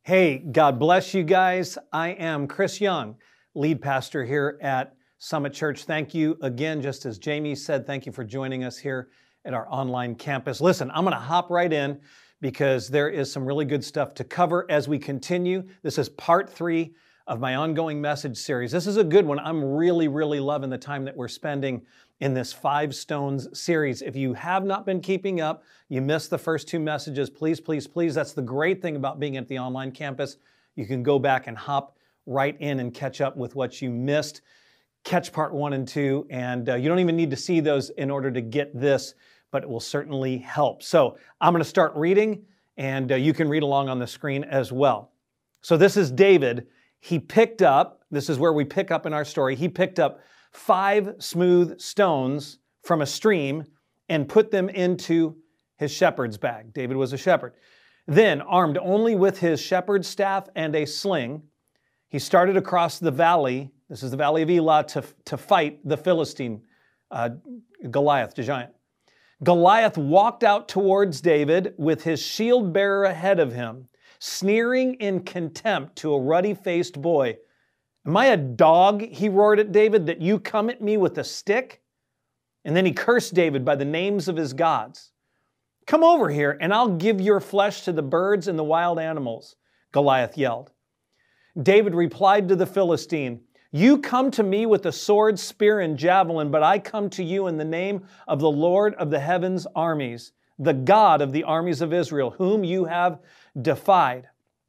Hey, God bless you guys. I am Chris Young, lead pastor here at Summit Church. Thank you again, just as Jamie said, thank you for joining us here at our online campus. Listen, I'm going to hop right in because there is some really good stuff to cover as we continue. This is part 3 of my ongoing message series. This is a good one. I'm really loving the time that we're spending in this Five Stones series. If you have not been keeping up, you missed the first 2 messages, please. That's the great thing about being at the online campus. You can go back and hop right in and catch up with what you missed. Catch part 1 and 2, and you don't even need to see those in order to get this, but it will certainly help. So I'm going to start reading, and you can read along on the screen as well. So this is David. He picked up, this is where we pick up in our story, he picked up 5 smooth stones from a stream and put them into his shepherd's bag. David was a shepherd. Then, armed only with his shepherd's staff and a sling, he started across the valley, this is the valley of Elah, to fight the Philistine, Goliath, the giant. Goliath walked out towards David with his shield bearer ahead of him, sneering in contempt to a ruddy-faced boy. "Am I a dog," he roared at David, "that you come at me with a stick?" And then he cursed David by the names of his gods. "Come over here, and I'll give your flesh to the birds and the wild animals," Goliath yelled. David replied to the Philistine, "You come to me with a sword, spear, and javelin, but I come to you in the name of the Lord of the heavens' armies, the God of the armies of Israel, whom you have defied.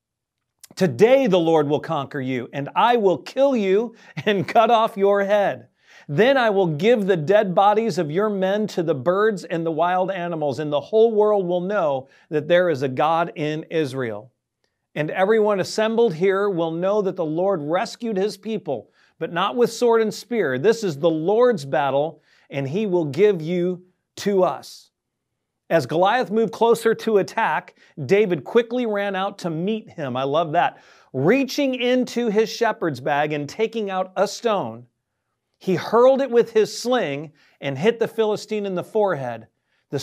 Today the Lord will conquer you, and I will kill you and cut off your head. Then I will give the dead bodies of your men to the birds and the wild animals, and the whole world will know that there is a God in Israel. And everyone assembled here will know that the Lord rescued his people, but not with sword and spear. This is the Lord's battle, and he will give you to us." As Goliath moved closer to attack, David quickly ran out to meet him. I love that. Reaching into his shepherd's bag and taking out a stone, he hurled it with his sling and hit the Philistine in the forehead. The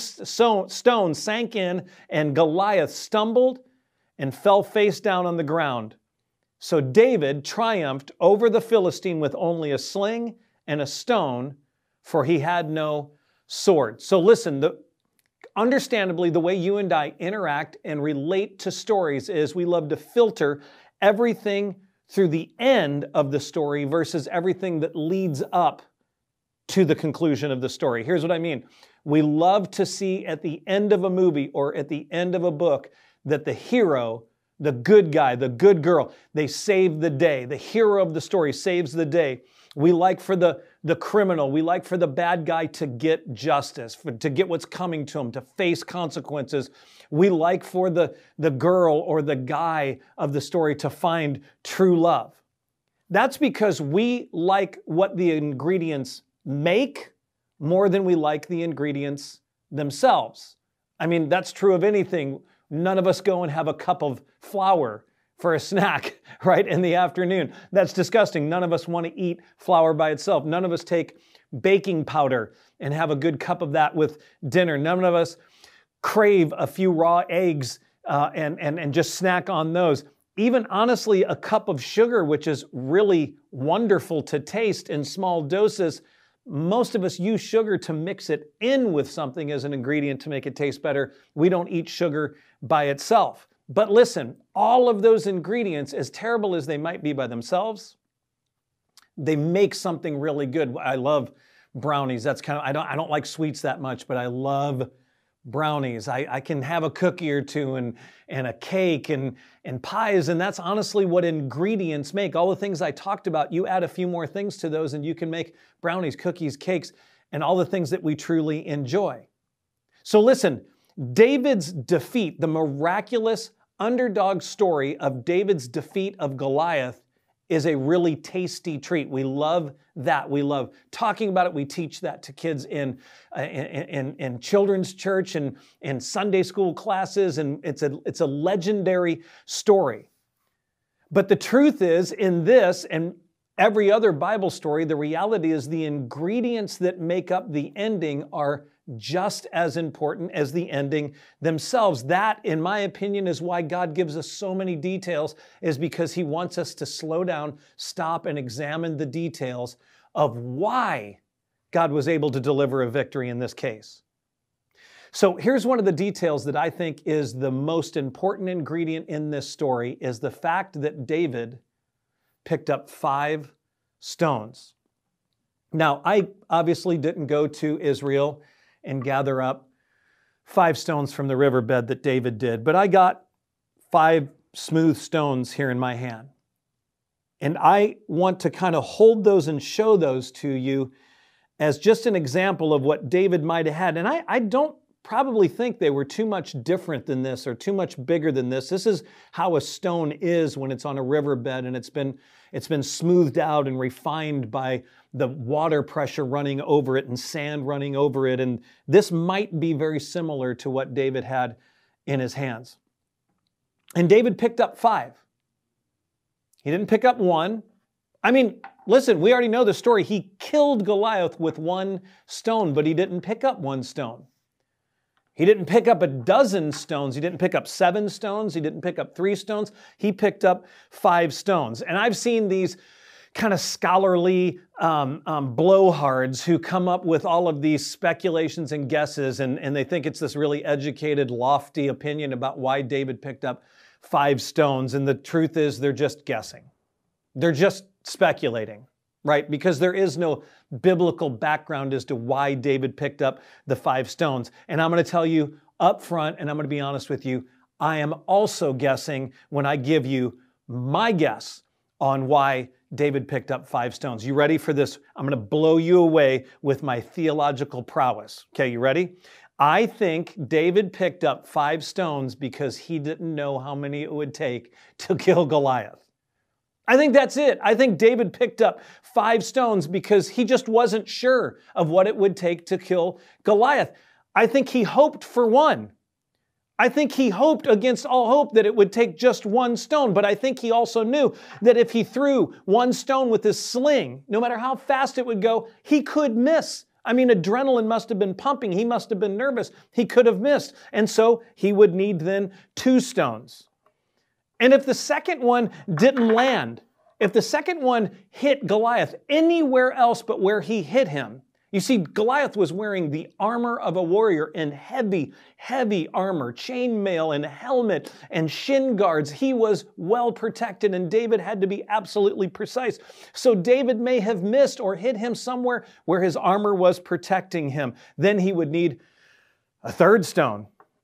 stone sank in, and Goliath stumbled and fell face down on the ground. So David triumphed over the Philistine with only a sling and a stone, for he had no sword. So listen, understandably, the way you and I interact and relate to stories is we love to filter everything through the end of the story versus everything that leads up to the conclusion of the story. Here's what I mean. We love to see at the end of a movie or at the end of a book that the hero, the good guy, the good girl, they save the day. The hero of the story saves the day. We like for the criminal, we like for the bad guy to get justice, to get what's coming to him, to face consequences. We like for the girl or the guy of the story to find true love. That's because we like what the ingredients make more than we like the ingredients themselves. I mean, that's true of anything. None of us go and have a cup of flour for a snack, right, in the afternoon. That's disgusting. None of us want to eat flour by itself. None of us take baking powder and have a good cup of that with dinner. None of us crave a few raw eggs and just snack on those. Even honestly, a cup of sugar, which is really wonderful to taste in small doses, most of us use sugar to mix it in with something as an ingredient to make it taste better. We don't eat sugar by itself. But listen, all of those ingredients, as terrible as they might be by themselves, they make something really good. I love brownies. That's kind of, I don't like sweets that much, but I love brownies. I can have a cookie or two and a cake and pies, and that's honestly what ingredients make. All the things I talked about, you add a few more things to those and you can make brownies, cookies, cakes, and all the things that we truly enjoy. So listen, David's defeat, the miraculous underdog story of David's defeat of Goliath, is a really tasty treat. We love that. We love talking about it. We teach that to kids in children's church and in Sunday school classes, and it's a legendary story. But the truth is, in this, and every other Bible story, the reality is the ingredients that make up the ending are just as important as the ending themselves. That, in my opinion, is why God gives us so many details, is because He wants us to slow down, stop, and examine the details of why God was able to deliver a victory in this case. So here's one of the details that I think is the most important ingredient in this story, is the fact that David picked up 5 stones. Now, I obviously didn't go to Israel and gather up 5 stones from the riverbed that David did, but I got 5 smooth stones here in my hand. And I want to kind of hold those and show those to you as just an example of what David might have had. And I don't probably think they were too much different than this or too much bigger than this. This is how a stone is when it's on a riverbed and it's been smoothed out and refined by the water pressure running over it and sand running over it. And this might be very similar to what David had in his hands. And David picked up 5. He didn't pick up 1. I mean, listen, we already know the story. He killed Goliath with 1 stone, but he didn't pick up 1 stone. He didn't pick up a dozen stones. He didn't pick up 7 stones. He didn't pick up 3 stones. He picked up 5 stones. And I've seen these kind of scholarly blowhards who come up with all of these speculations and guesses, and they think it's this really educated, lofty opinion about why David picked up 5 stones. And the truth is, they're just guessing. They're just speculating, right? Because there is no biblical background as to why David picked up the 5 stones. And I'm going to tell you up front, and I'm going to be honest with you, I am also guessing when I give you my guess on why David picked up 5 stones. You ready for this? I'm going to blow you away with my theological prowess. Okay, you ready? I think David picked up 5 stones because he didn't know how many it would take to kill Goliath. I think that's it. I think David picked up 5 stones because he just wasn't sure of what it would take to kill Goliath. I think he hoped for 1. I think he hoped against all hope that it would take just 1 stone, but I think he also knew that if he threw 1 stone with his sling, no matter how fast it would go, he could miss. I mean, adrenaline must have been pumping. He must have been nervous. He could have missed. And so he would need then 2 stones. And if the second one didn't land, if the second one hit Goliath anywhere else but where he hit him, you see, Goliath was wearing the armor of a warrior in heavy, heavy armor, chainmail and helmet and shin guards. He was well protected, and David had to be absolutely precise. So David may have missed or hit him somewhere where his armor was protecting him. Then he would need a 3rd stone.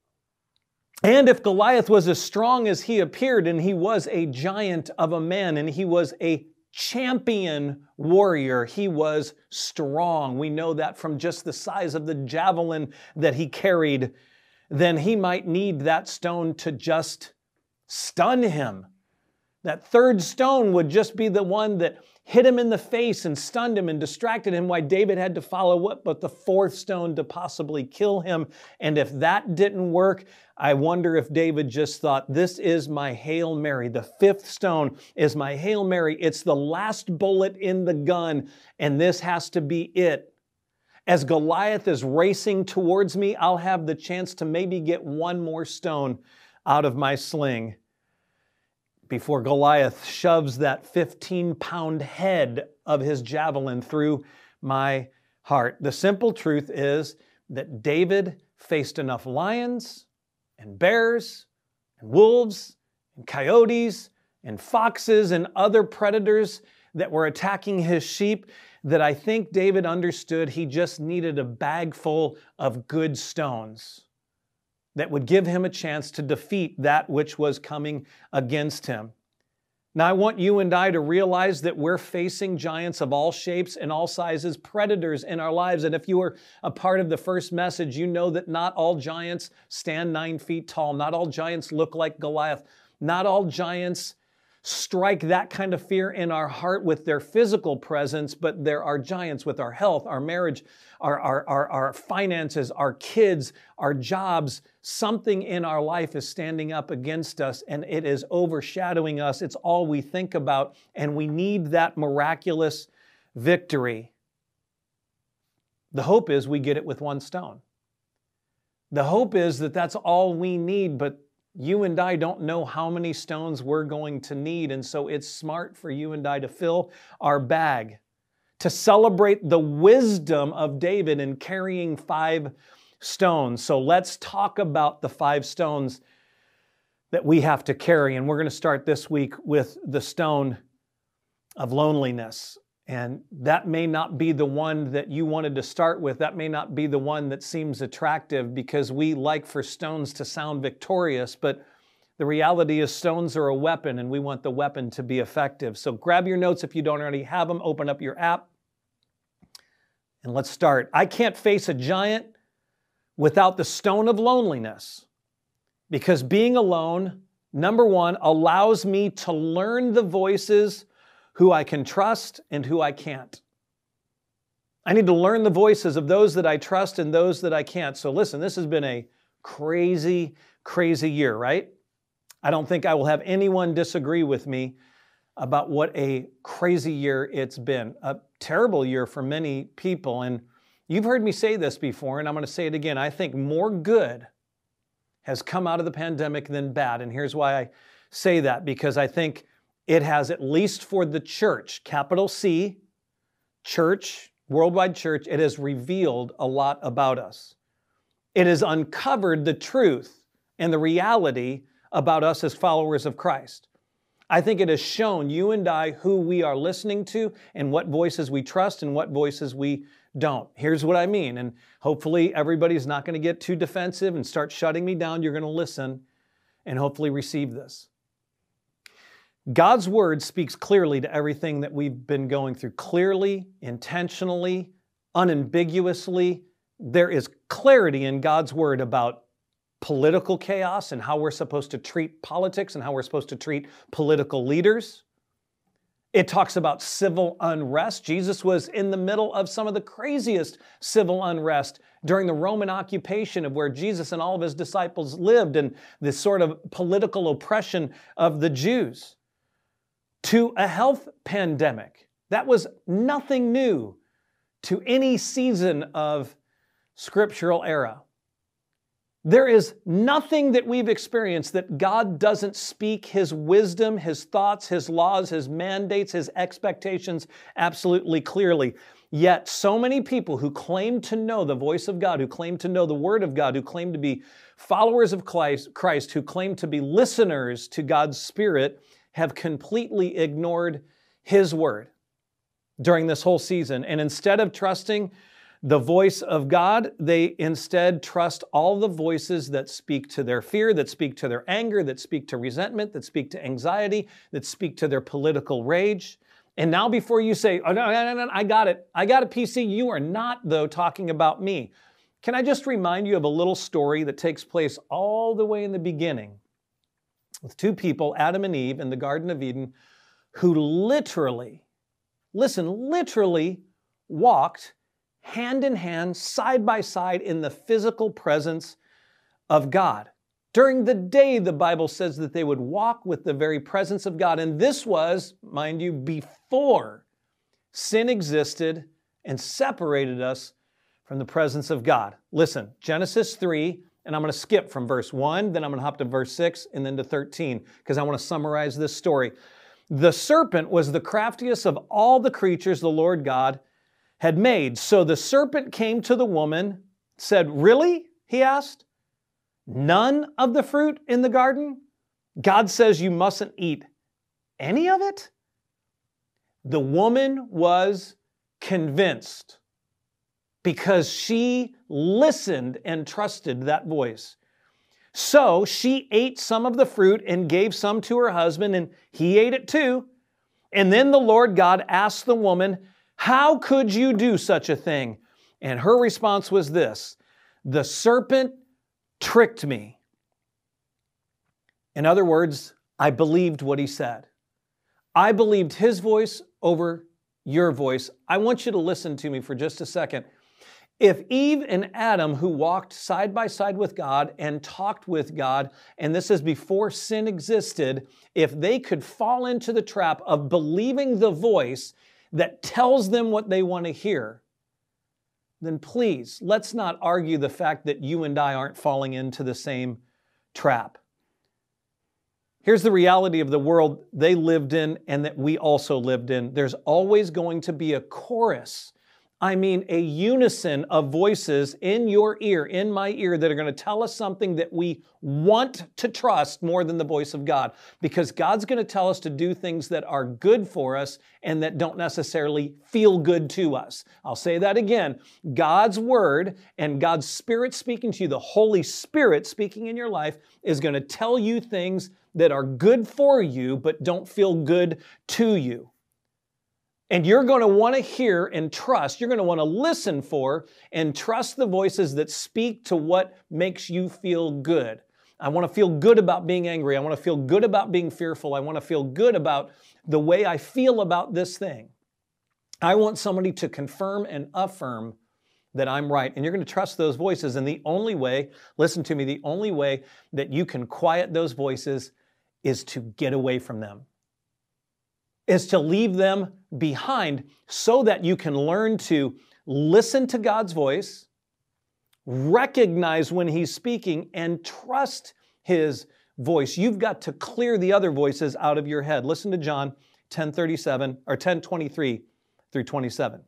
And if Goliath was as strong as he appeared, and he was a giant of a man, and he was a champion warrior, he was strong. We know that from just the size of the javelin that he carried. Then he might need that stone to just stun him. That 3rd stone would just be the one that hit him in the face and stunned him and distracted him, why David had to follow what but the 4th stone to possibly kill him. And if that didn't work, I wonder if David just thought, this is my Hail Mary. The 5th stone is my Hail Mary. It's the last bullet in the gun, and this has to be it. As Goliath is racing towards me, I'll have the chance to maybe get 1 more stone out of my sling before Goliath shoves that 15-pound head of his javelin through my heart. The simple truth is that David faced enough lions and bears and wolves and coyotes and foxes and other predators that were attacking his sheep that I think David understood he just needed a bag full of good stones that would give him a chance to defeat that which was coming against him. Now, I want you and I to realize that we're facing giants of all shapes and all sizes, predators in our lives. And if you were a part of the first message, you know that not all giants stand 9 feet tall. Not all giants look like Goliath. Not all giants strike that kind of fear in our heart with their physical presence, but there are giants with our health, our marriage, our finances, our kids, our jobs. Something in our life is standing up against us and it is overshadowing us. It's all we think about, and we need that miraculous victory. The hope is we get it with one stone. The hope is that that's all we need, but you and I don't know how many stones we're going to need, and so it's smart for you and I to fill our bag, to celebrate the wisdom of David in carrying 5 stones. So let's talk about the 5 stones that we have to carry, and we're going to start this week with the stone of loneliness. And that may not be the one that you wanted to start with. That may not be the one that seems attractive because we like for stones to sound victorious, but the reality is stones are a weapon and we want the weapon to be effective. So grab your notes if you don't already have them, open up your app, and let's start. I can't face a giant without the stone of loneliness, because being alone, number one, allows me to learn the voices who I can trust and who I can't. I need to learn the voices of those that I trust and those that I can't. So listen, this has been a crazy, crazy year, right? I don't think I will have anyone disagree with me about what a crazy year it's been. A terrible year for many people. And you've heard me say this before, and I'm going to say it again. I think more good has come out of the pandemic than bad. And here's why I say that, because I think it has, at least for the church, capital C, church, worldwide church, it has revealed a lot about us. It has uncovered the truth and the reality about us as followers of Christ. I think it has shown you and I who we are listening to and what voices we trust and what voices we don't. Here's what I mean, and hopefully everybody's not going to get too defensive and start shutting me down. You're going to listen and hopefully receive this. God's word speaks clearly to everything that we've been going through. Clearly, intentionally, unambiguously. There is clarity in God's word about political chaos and how we're supposed to treat politics and how we're supposed to treat political leaders. It talks about civil unrest. Jesus was in the middle of some of the craziest civil unrest during the Roman occupation of where Jesus and all of his disciples lived, and this sort of political oppression of the Jews. To a health pandemic. That was nothing new to any season of scriptural era. There is nothing that we've experienced that God doesn't speak His wisdom, His thoughts, His laws, His mandates, His expectations absolutely clearly. Yet so many people who claim to know the voice of God, who claim to know the Word of God, who claim to be followers of Christ, who claim to be listeners to God's Spirit, have completely ignored His word during this whole season. And instead of trusting the voice of God, they instead trust all the voices that speak to their fear, that speak to their anger, that speak to resentment, that speak to anxiety, that speak to their political rage. And now before you say, oh, no, I got it, PC, you are not, though, talking about me. Can I just remind you of a little story that takes place all the way in the beginning with 2 people, Adam and Eve, in the Garden of Eden, who literally walked hand in hand, side by side in the physical presence of God. During the day, the Bible says that they would walk with the very presence of God. And this was, mind you, before sin existed and separated us from the presence of God. Listen, Genesis 3, and I'm going to skip from verse 1, then I'm going to hop to verse 6, and then to 13, because I want to summarize this story. The serpent was the craftiest of all the creatures the Lord God had made. So the serpent came to the woman, said, "Really?" he asked. "None of the fruit in the garden? God says you mustn't eat any of it?" The woman was convinced because she listened and trusted that voice. So she ate some of the fruit and gave some to her husband, and he ate it too. And then the Lord God asked the woman, "How could you do such a thing?" And her response was this: "The serpent tricked me." In other words, I believed what he said. I believed his voice over your voice. I want you to listen to me for just a second. If Eve and Adam, who walked side by side with God and talked with God, and this is before sin existed, if they could fall into the trap of believing the voice that tells them what they want to hear, then please, let's not argue the fact that you and I aren't falling into the same trap. Here's the reality of the world they lived in and that we also lived in. There's always going to be a chorus. I mean, a unison of voices in your ear, in my ear, that are going to tell us something that we want to trust more than the voice of God. Because God's going to tell us to do things that are good for us and that don't necessarily feel good to us. I'll say that again. God's Word and God's Spirit speaking to you, the Holy Spirit speaking in your life, is going to tell you things that are good for you but don't feel good to you. And you're going to want to hear and trust. You're going to want to listen for and trust the voices that speak to what makes you feel good. I want to feel good about being angry. I want to feel good about being fearful. I want to feel good about the way I feel about this thing. I want somebody to confirm and affirm that I'm right. And you're going to trust those voices. And the only way, listen to me, the only way that you can quiet those voices is to get away from them. Is to leave them behind so that you can learn to listen to God's voice, recognize when He's speaking, and trust His voice. You've got to clear the other voices out of your head. Listen to John 10:37 or 10:23 through 27.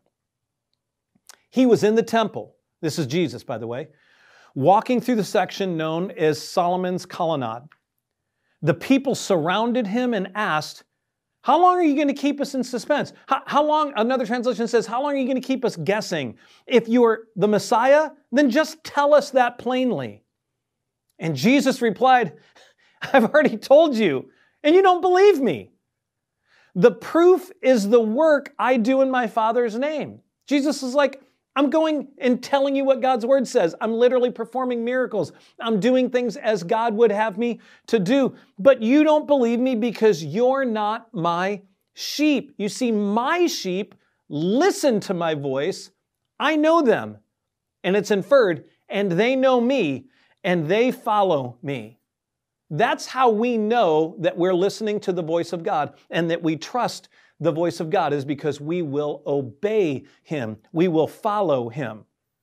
He was in the temple. This is Jesus, by the way, walking through the section known as Solomon's Colonnade. The people surrounded Him and asked, "How long are you going to keep us in suspense? How long," another translation says, "How long are you going to keep us guessing? If you're the Messiah, then just tell us that plainly." And Jesus replied, "I've already told you, and you don't believe me. The proof is the work I do in my Father's name." Jesus is like, I'm going and telling you what God's Word says. I'm literally performing miracles. I'm doing things as God would have me to do. But you don't believe me because you're not my sheep. You see, my sheep listen to my voice. I know them. And it's inferred, and they know me, and they follow me. That's how we know that we're listening to the voice of God and that we trust the voice of God, is because we will obey Him. We will follow Him.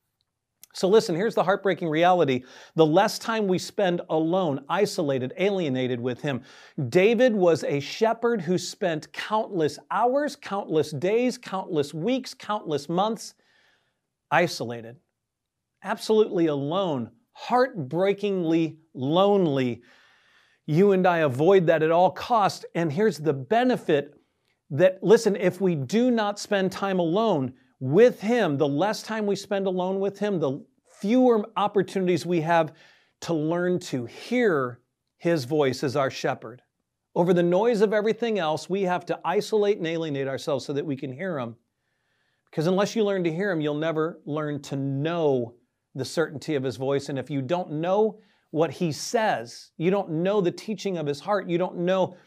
So listen, here's the heartbreaking reality. The less time we spend alone, isolated, alienated with Him. David was a shepherd who spent countless hours, countless days, countless weeks, countless months isolated, absolutely alone, heartbreakingly lonely. You and I avoid that at all costs. And here's the benefit that, listen, if we do not spend time alone with Him, the less time we spend alone with Him, the fewer opportunities we have to learn to hear His voice as our shepherd. Over the noise of everything else, we have to isolate and alienate ourselves so that we can hear Him. Because unless you learn to hear Him, you'll never learn to know the certainty of His voice. And if you don't know what He says, you don't know the teaching of His heart, you don't know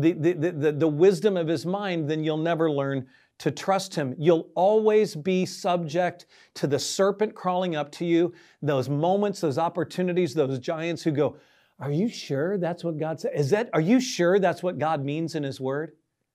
the wisdom of His mind, then you'll never learn to trust Him. You'll always be subject to the serpent crawling up to you, those moments, those opportunities, those giants who go, "Are you sure that's what God said? Are you sure that's what God means in His Word?"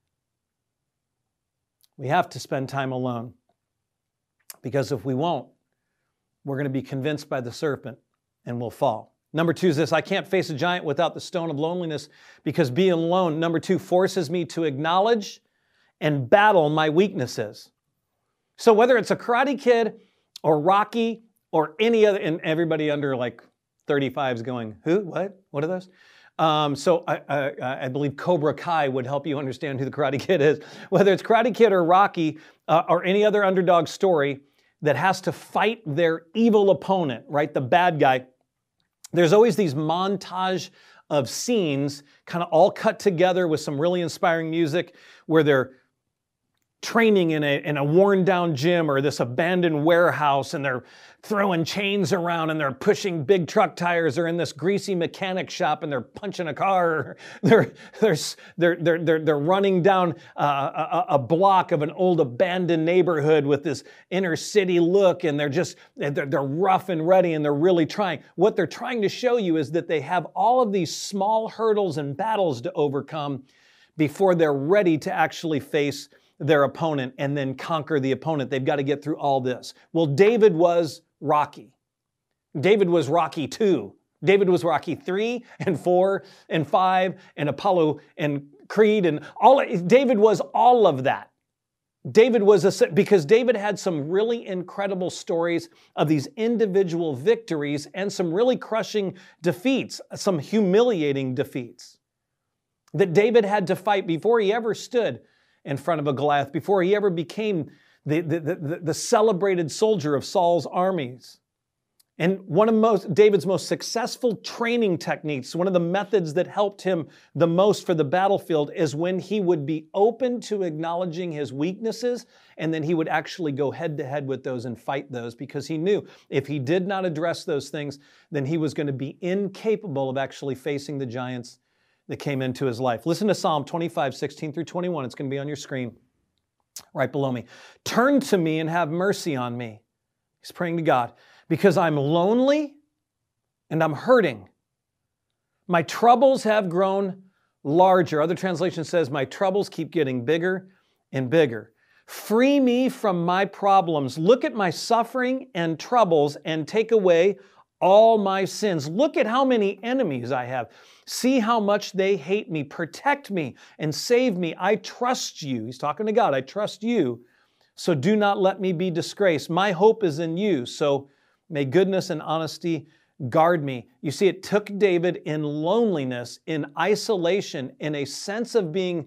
We have to spend time alone, because if we won't, we're going to be convinced by the serpent and we'll fall. Number two is this: I can't face a giant without the stone of loneliness, because being alone, number two, forces me to acknowledge and battle my weaknesses. So whether it's a Karate Kid or Rocky or any other, and everybody under like 35 is going, who, what are those? So I believe Cobra Kai would help you understand who the Karate Kid is. Whether it's Karate Kid or Rocky or any other underdog story that has to fight their evil opponent, right, the bad guy, there's always these montage of scenes kind of all cut together with some really inspiring music where they're training in a worn down gym or this abandoned warehouse, and they're throwing chains around and they're pushing big truck tires, or in this greasy mechanic shop and they're punching a car, or they're running down a block of an old abandoned neighborhood with this inner city look, and they're rough and ready and they're really trying. What they're trying to show you is that they have all of these small hurdles and battles to overcome before they're ready to actually face their opponent and then conquer the opponent. They've got to get through all this. Well, David was Rocky. David was Rocky 2. David was Rocky 3 and 4 and 5 and Apollo and Creed and David was all of that. Because David had some really incredible stories of these individual victories and some really crushing defeats, some humiliating defeats that David had to fight before he ever stood in front of a Goliath, before he ever became the celebrated soldier of Saul's armies. And one of David's most successful training techniques, one of the methods that helped him the most for the battlefield, is when he would be open to acknowledging his weaknesses, and then he would actually go head to head with those and fight those, because he knew if he did not address those things, then he was going to be incapable of actually facing the giants that came into his life. Listen to Psalm 25, 16 through 21. It's going to be on your screen right below me. Turn to me and have mercy on me. He's praying to God. Because I'm lonely and I'm hurting. My troubles have grown larger. Other translation says, my troubles keep getting bigger and bigger. Free me from my problems. Look at my suffering and troubles and take away all my sins. Look at how many enemies I have. See how much they hate me. Protect me and save me. I trust you. He's talking to God. I trust you. So do not let me be disgraced. My hope is in you. So may goodness and honesty guard me. You see, it took David in loneliness, in isolation, in a sense of being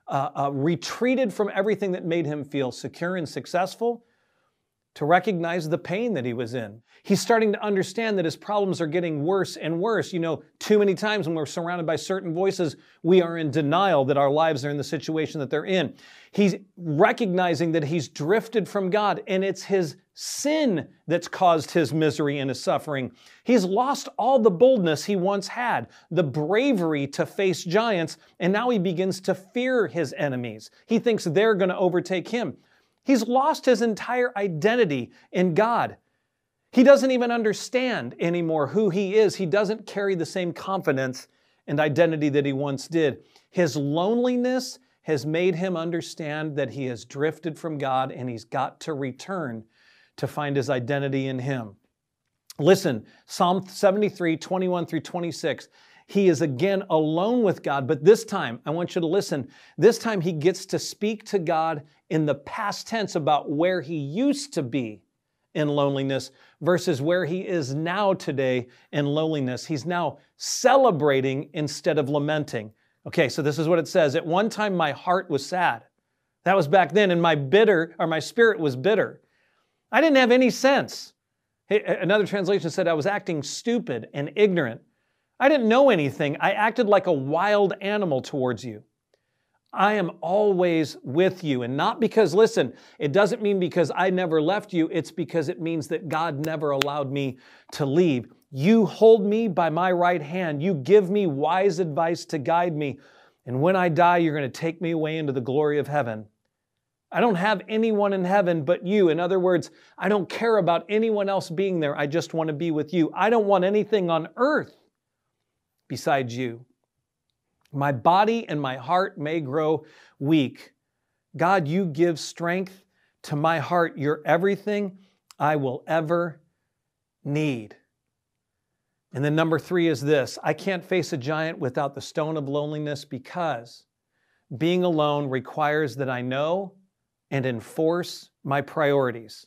retreated from everything that made him feel secure and successful, to recognize the pain that he was in. He's starting to understand that his problems are getting worse and worse. You know, too many times when we're surrounded by certain voices, we are in denial that our lives are in the situation that they're in. He's recognizing that he's drifted from God, and it's his sin that's caused his misery and his suffering. He's lost all the boldness he once had, the bravery to face giants, and now he begins to fear his enemies. He thinks they're going to overtake him. He's lost his entire identity in God. He doesn't even understand anymore who he is. He doesn't carry the same confidence and identity that he once did. His loneliness has made him understand that he has drifted from God, and he's got to return to find his identity in him. Listen, Psalm 73, 21 through 26. He is again alone with God, but this time, I want you to listen, this time he gets to speak to God in the past tense about where he used to be in loneliness versus where he is now today in loneliness. He's now celebrating instead of lamenting. Okay, so this is what it says. At one time, my heart was sad. That was back then, and my spirit was bitter. I didn't have any sense. Another translation said I was acting stupid and ignorant. I didn't know anything. I acted like a wild animal towards you. I am always with you. And not because, listen, it doesn't mean because I never left you. It's because it means that God never allowed me to leave. You hold me by my right hand. You give me wise advice to guide me. And when I die, you're going to take me away into the glory of heaven. I don't have anyone in heaven but you. In other words, I don't care about anyone else being there. I just want to be with you. I don't want anything on earth besides you. My body and my heart may grow weak. God, you give strength to my heart. You're everything I will ever need. And then number 3 is this. I can't face a giant without the stone of loneliness, because being alone requires that I know and enforce my priorities.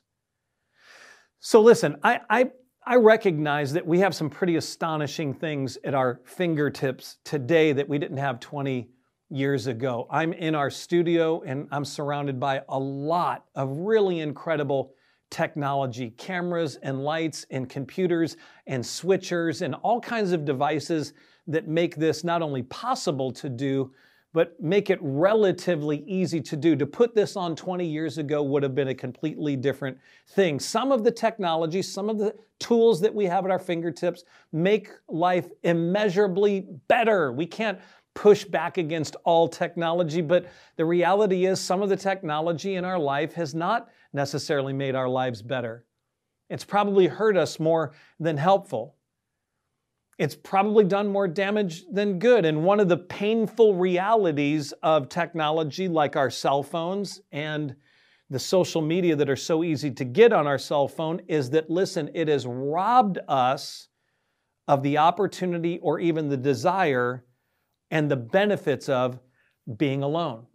So listen, I recognize that we have some pretty astonishing things at our fingertips today that we didn't have 20 years ago. I'm in our studio and I'm surrounded by a lot of really incredible technology, cameras and lights and computers and switchers and all kinds of devices that make this not only possible to do, but make it relatively easy to do. To put this on 20 years ago would have been a completely different thing. Some of the technology, some of the tools that we have at our fingertips make life immeasurably better. We can't push back against all technology, but the reality is some of the technology in our life has not necessarily made our lives better. It's probably hurt us more than helpful. It's probably done more damage than good. And one of the painful realities of technology, like our cell phones and the social media that are so easy to get on our cell phone, is that, listen, it has robbed us of the opportunity or even the desire and the benefits of being alone.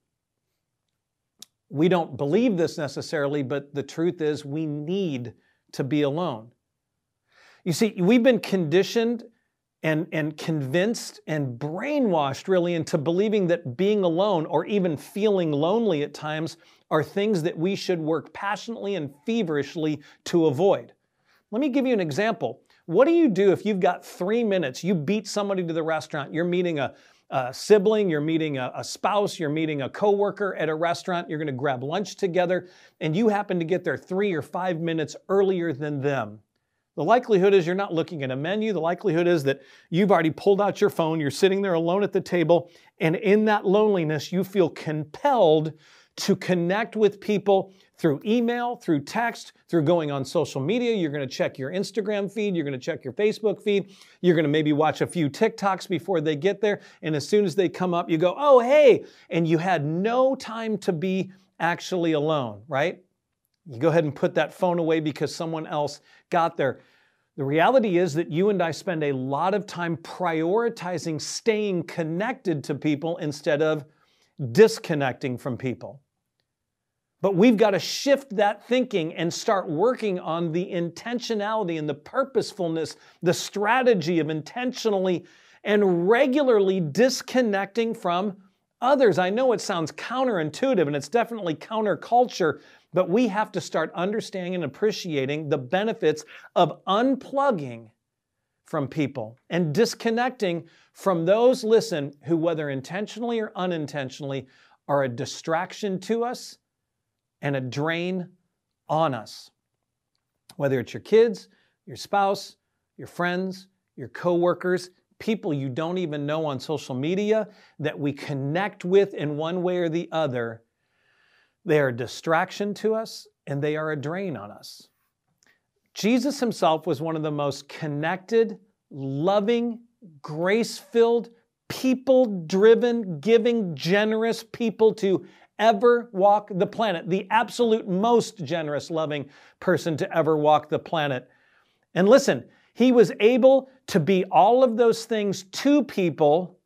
We don't believe this necessarily, but the truth is we need to be alone. You see, we've been conditioned and convinced and brainwashed really into believing that being alone or even feeling lonely at times are things that we should work passionately and feverishly to avoid. Let me give you an example. What do you do if you've got 3 minutes, you beat somebody to the restaurant, you're meeting a sibling, you're meeting a spouse, you're meeting a coworker at a restaurant, you're going to grab lunch together, and you happen to get there 3 or 5 minutes earlier than them? The likelihood is you're not looking at a menu. The likelihood is that you've already pulled out your phone, you're sitting there alone at the table, and in that loneliness, you feel compelled to connect with people through email, through text, through going on social media. You're going to check your Instagram feed, you're going to check your Facebook feed, you're going to maybe watch a few TikToks before they get there, and as soon as they come up, you go, oh, hey, and you had no time to be actually alone, right? You go ahead and put that phone away because someone else got there. The reality is that you and I spend a lot of time prioritizing staying connected to people instead of disconnecting from people. But we've got to shift that thinking and start working on the intentionality and the purposefulness, the strategy of intentionally and regularly disconnecting from others. I know it sounds counterintuitive and it's definitely counterculture, but we have to start understanding and appreciating the benefits of unplugging from people and disconnecting from those, listen, who whether intentionally or unintentionally are a distraction to us and a drain on us. Whether it's your kids, your spouse, your friends, your coworkers, people you don't even know on social media that we connect with in one way or the other, they are a distraction to us and they are a drain on us. Jesus himself was one of the most connected, loving, grace-filled, people-driven, giving, generous people to ever walk the planet. The absolute most generous, loving person to ever walk the planet. And listen, he was able to be all of those things to people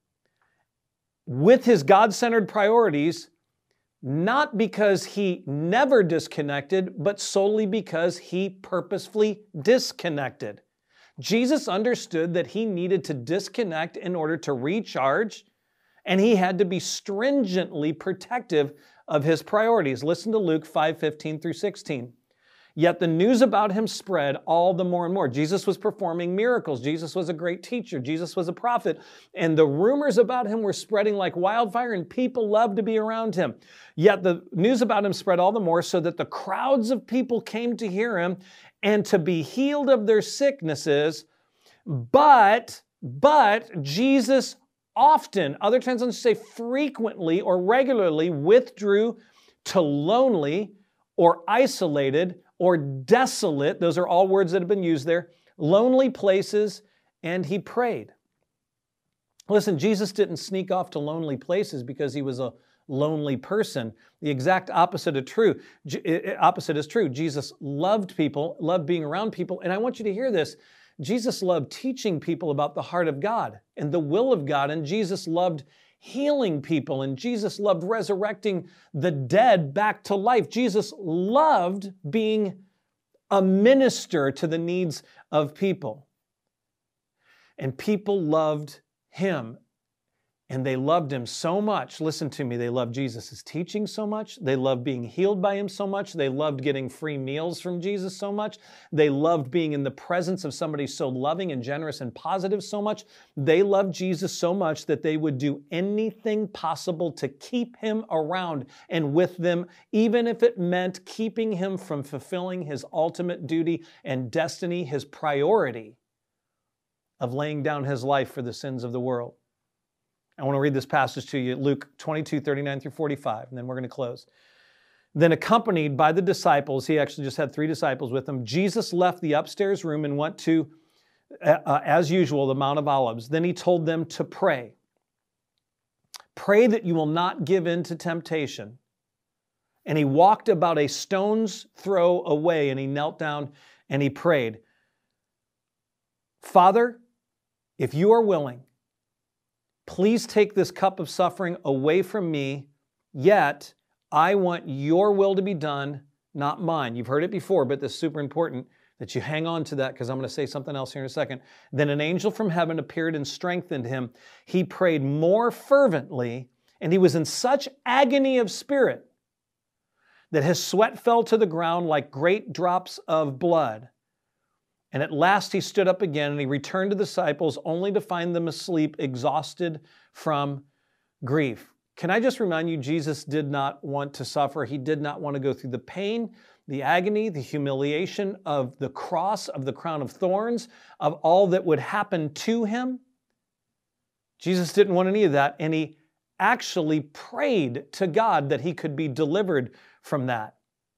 with his God-centered priorities, not because he never disconnected, but solely because he purposefully disconnected. Jesus understood that he needed to disconnect in order to recharge, and he had to be stringently protective of his priorities. Listen to Luke 5:15 through 16. Yet the news about him spread all the more and more. Jesus was performing miracles. Jesus was a great teacher. Jesus was a prophet. And the rumors about him were spreading like wildfire, and people loved to be around him. Yet the news about him spread all the more so that the crowds of people came to hear him and to be healed of their sicknesses. But Jesus often, other translations say frequently or regularly, withdrew to lonely or isolated or desolate, those are all words that have been used there, lonely places, and he prayed. Listen, Jesus didn't sneak off to lonely places because he was a lonely person. The exact opposite is true. Jesus loved people, loved being around people, and I want you to hear this. Jesus loved teaching people about the heart of God and the will of God, and Jesus loved healing people, and Jesus loved resurrecting the dead back to life. Jesus loved being a minister to the needs of people. And people loved him. And they loved him so much. Listen to me. They loved Jesus' teaching so much. They loved being healed by him so much. They loved getting free meals from Jesus so much. They loved being in the presence of somebody so loving and generous and positive so much. They loved Jesus so much that they would do anything possible to keep him around and with them, even if it meant keeping him from fulfilling his ultimate duty and destiny, his priority of laying down his life for the sins of the world. I want to read this passage to you, Luke 22, 39 through 45, and then we're going to close. Then accompanied by the disciples, he actually just had 3 disciples with him, Jesus left the upstairs room and went to, as usual, the Mount of Olives. Then he told them to pray. Pray that you will not give in to temptation. And he walked about a stone's throw away, and he knelt down and he prayed, Father, if you are willing, please take this cup of suffering away from me, yet I want your will to be done, not mine. You've heard it before, but this is super important that you hang on to that because I'm going to say something else here in a second. Then an angel from heaven appeared and strengthened him. He prayed more fervently, and he was in such agony of spirit that his sweat fell to the ground like great drops of blood. And at last he stood up again and he returned to the disciples only to find them asleep, exhausted from grief. Can I just remind you, Jesus did not want to suffer. He did not want to go through the pain, the agony, the humiliation of the cross, of the crown of thorns, of all that would happen to him. Jesus didn't want any of that, and he actually prayed to God that he could be delivered from that.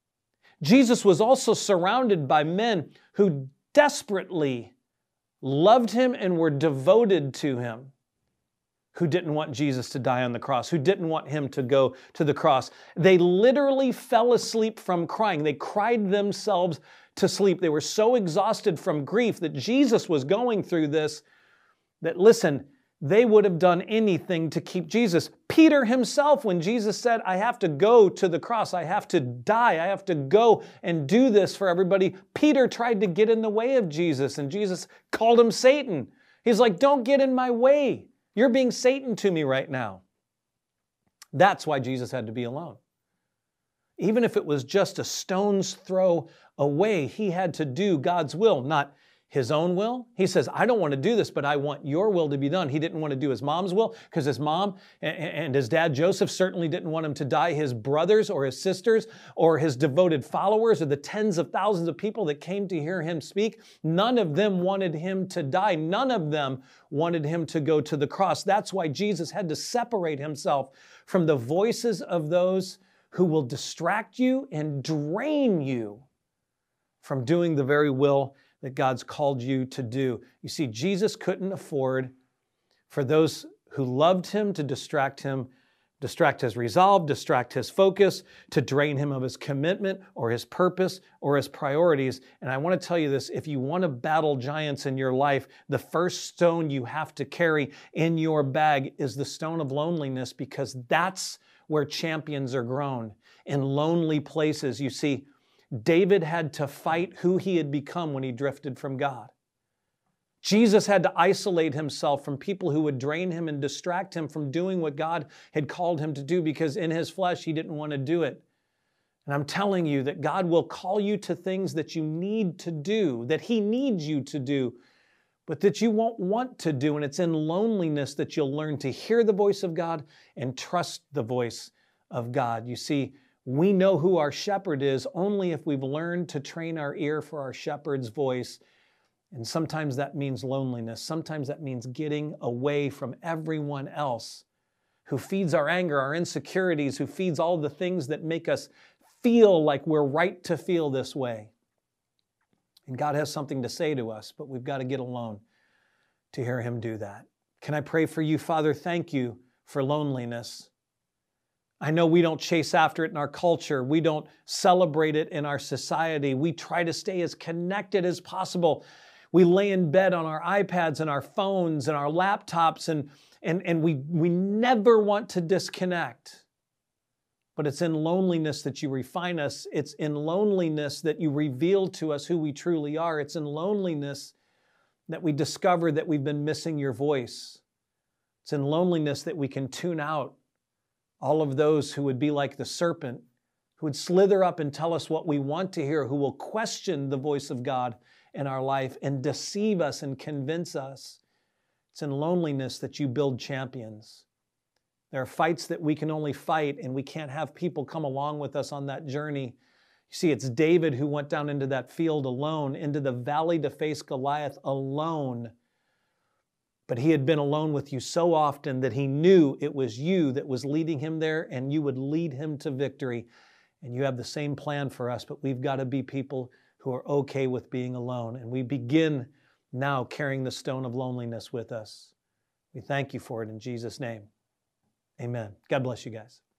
Jesus was also surrounded by men who desperately loved him and were devoted to him, who didn't want Jesus to die on the cross, who didn't want him to go to the cross. They literally fell asleep from crying. They cried themselves to sleep. They were so exhausted from grief that Jesus was going through this that, listen, they would have done anything to keep Jesus. Peter himself, when Jesus said, I have to go to the cross, I have to die, I have to go and do this for everybody, Peter tried to get in the way of Jesus, and Jesus called him Satan. He's like, don't get in my way. You're being Satan to me right now. That's why Jesus had to be alone. Even if it was just a stone's throw away, he had to do God's will, not his own will. He says, I don't want to do this, but I want your will to be done. He didn't want to do his mom's will because his mom and his dad Joseph certainly didn't want him to die. His brothers or his sisters or his devoted followers or the tens of thousands of people that came to hear him speak, none of them wanted him to die. None of them wanted him to go to the cross. That's why Jesus had to separate himself from the voices of those who will distract you and drain you from doing the very will that God's called you to do. You see, Jesus couldn't afford for those who loved him to distract his resolve, distract his focus, to drain him of his commitment or his purpose or his priorities. And I want to tell you this, if you want to battle giants in your life, the first stone you have to carry in your bag is the stone of loneliness, because that's where champions are grown, in lonely places. You see, David had to fight who he had become when he drifted from God. Jesus had to isolate himself from people who would drain him and distract him from doing what God had called him to do, because in his flesh, he didn't want to do it. And I'm telling you that God will call you to things that you need to do, that he needs you to do, but that you won't want to do. And it's in loneliness that you'll learn to hear the voice of God and trust the voice of God. You see, we know who our shepherd is only if we've learned to train our ear for our shepherd's voice. And sometimes that means loneliness. Sometimes that means getting away from everyone else who feeds our anger, our insecurities, who feeds all the things that make us feel like we're right to feel this way. And God has something to say to us, but we've got to get alone to hear him do that. Can I pray for you? Father, thank you for loneliness. I know we don't chase after it in our culture. We don't celebrate it in our society. We try to stay as connected as possible. We lay in bed on our iPads and our phones and our laptops, and we never want to disconnect. But it's in loneliness that you refine us. It's in loneliness that you reveal to us who we truly are. It's in loneliness that we discover that we've been missing your voice. It's in loneliness that we can tune out all of those who would be like the serpent, who would slither up and tell us what we want to hear, who will question the voice of God in our life and deceive us and convince us. It's in loneliness that you build champions. There are fights that we can only fight, and we can't have people come along with us on that journey. You see, it's David who went down into that field alone, into the valley to face Goliath alone. But he had been alone with you so often that he knew it was you that was leading him there, and you would lead him to victory. And you have the same plan for us, but we've got to be people who are okay with being alone. And we begin now carrying the stone of loneliness with us. We thank you for it in Jesus' name. Amen. God bless you guys.